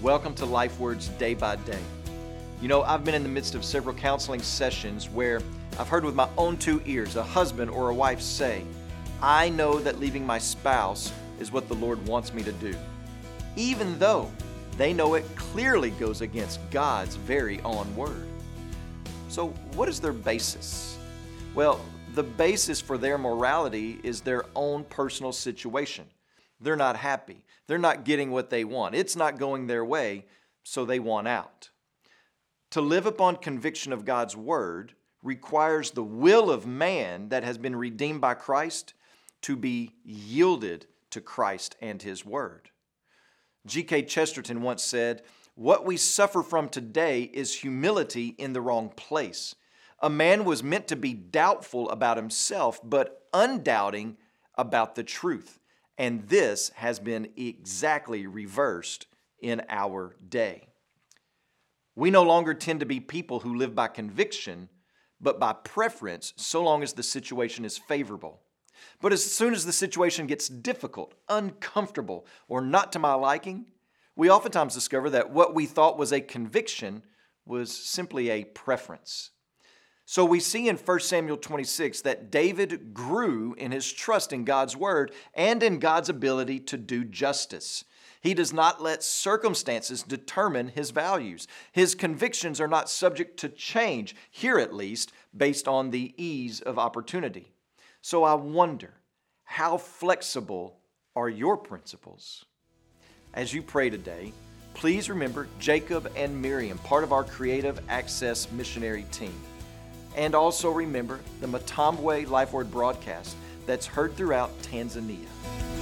Welcome to Life Words Day by Day. You know, I've been in the midst of several counseling sessions where I've heard with my own two ears a husband or a wife say, I know that leaving my spouse is what the Lord wants me to do, even though they know it clearly goes against God's very own word. So what is their basis? Well, the basis for their morality is their own personal situation. They're not happy. They're not getting what they want. It's not going their way, so they want out. To live upon conviction of God's word requires the will of man that has been redeemed by Christ to be yielded to Christ and His word. G.K. Chesterton once said, "What we suffer from today is humility in the wrong place. A man was meant to be doubtful about himself, but undoubting about the truth. And this has been exactly reversed in our day." We no longer tend to be people who live by conviction, but by preference, so long as the situation is favorable. But as soon as the situation gets difficult, uncomfortable, or not to my liking, we oftentimes discover that what we thought was a conviction was simply a preference. So we see in 1 Samuel 26 that David grew in his trust in God's word and in God's ability to do justice. He does not let circumstances determine his values. His convictions are not subject to change, here at least, based on the ease of opportunity. So I wonder, how flexible are your principles? As you pray today, please remember Jacob and Miriam, part of our Creative Access missionary team. And also remember the Matambwe Life Word broadcast that's heard throughout Tanzania.